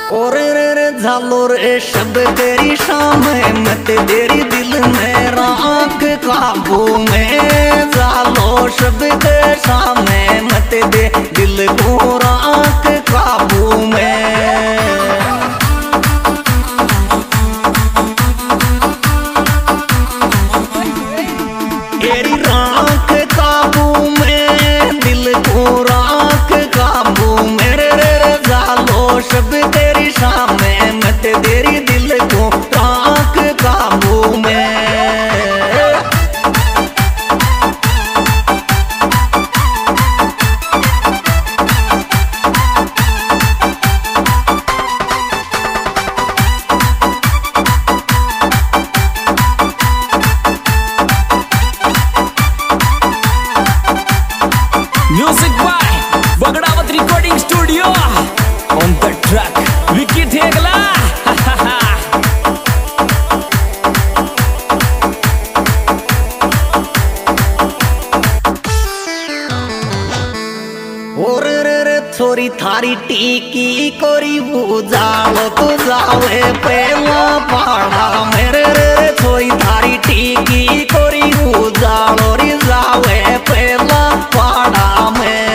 और रे झालो रे शब्द तेरी शाम मत तेरी दिल में राख काबू में झालो शब्द शाम मत दे दिल को राख काबू में। तेरी राख काबू में दिल को राख काबू मेरे रे झालो शब्द तेरी शाम मत तेरी दिल को राख काबू में। Music by Bagdawat Recording Studio. On the track, Vicky Thegla. और रे थोड़ी थारी टीकी कोरी वो जालो तो जावे पहला पाड़ा मेरे रे थोड़ी थारी टीकी कोरी वो जालो रे जावे पहला पाड़ा में।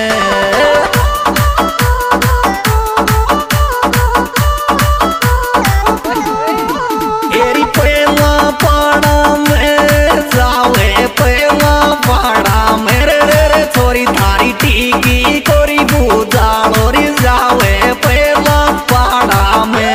तेरी पहला पाड़ा में जावे पहला पाड़ा मेरे रे थोड़ी थारी टीकी कोरी बुझालो रे जावे पहला पाड़ा में।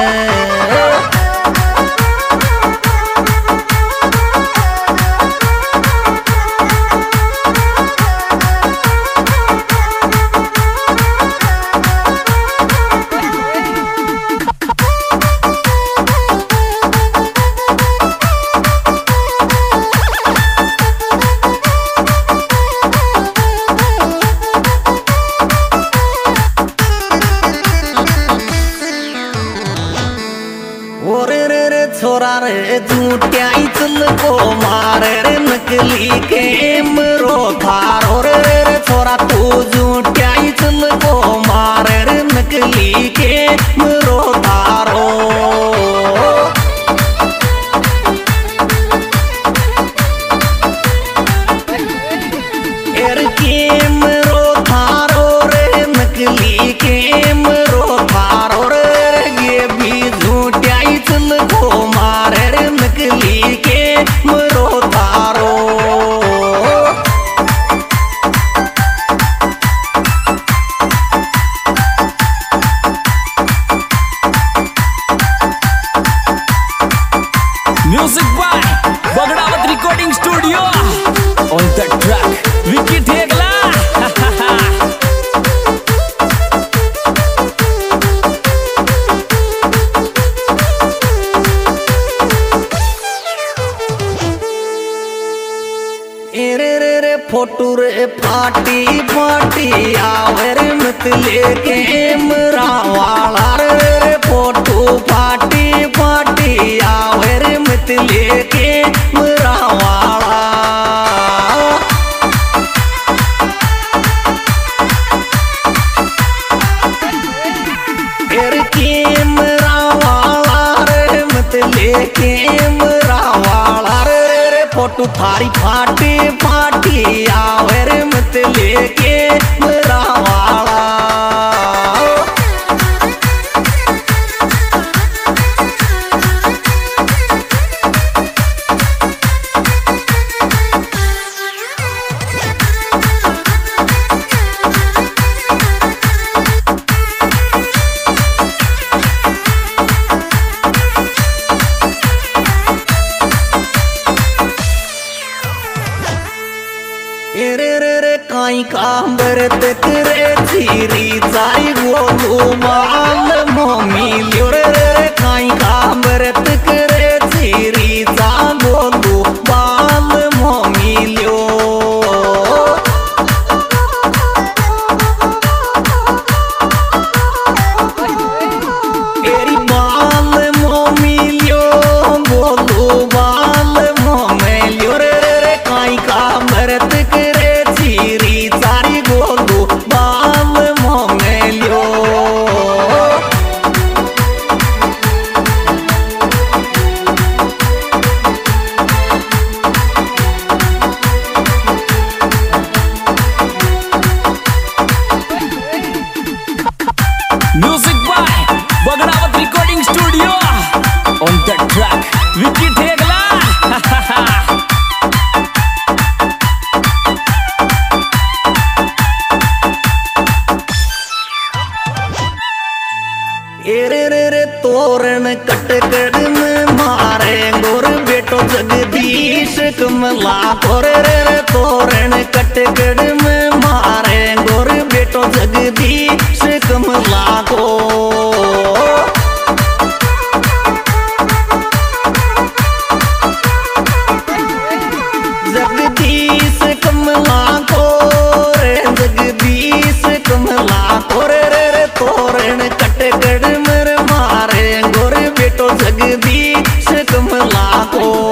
और रे छोरा रे झूठ्याई चल को मारे रे नकली कैमरो थारो रे छोरा तू झूठ्याई चल को मारे रे नकली कैमरो थारो। एर कैमरो थारो रे नकली कैमरो थारो रे ये भी झूठ्याई चल को मारे रे नकली कैमरो थारो। Music by Bagdawat Recording Studio. On the track, Vicky Thegla. रे फोटो रे फाटी फाटी आवे रे मत लेके कैमरा वाला रे फोटो फाटी फाटी आवे रे मत लेके कैमरा वाला। एर कैमरा वाला रे मत लेके कैमरा वाला रे फोटो थारी फाटी फाटी आवे रे मत लेके कैमरा वाला। रे काई कांबर तक रे चीरी चाई गोलू माल मोमी लियो रे काई कांबर तक रे चीरी चा गोलू माल मोमी लियो। तेरी बाल मोमी लियो गोलू बाल मोमे लियो रे काई कांबर तक रे चीरी चारी गोलू बाल मोमे लियो। ट्रैक विकी ठेगला एरे रे रे तोरण कटकड़ में मारे गोर बेटो जगदीश कमला तोरे रे रे तोरण कटकड़ में मारे गोर बेटो जगदीश कमला को जगदीश कमला को रे जगदीश कमला तोरे रे रे तोरण कटकड़ में मारे गोरे बेटो जगदीश कमला को